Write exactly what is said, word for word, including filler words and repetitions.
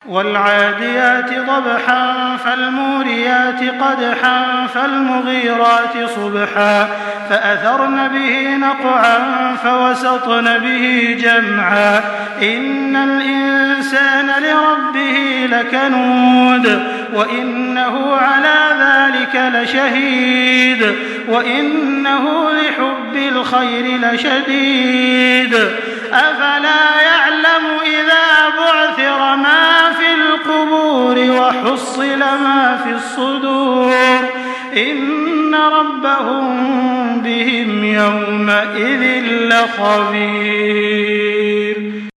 والعاديات ضبحا فالموريات قدحا فالمغيرات صبحا فأثرن به نقعا فوسطن به جمعا إن الإنسان لربه لكنود وإنه على ذلك لشهيد وإنه لحب الخير لشديد أفلا يعلم إذا بعثر ما في القبور وحصل ما في الصدور إن ربهم بهم يومئذ لخبير.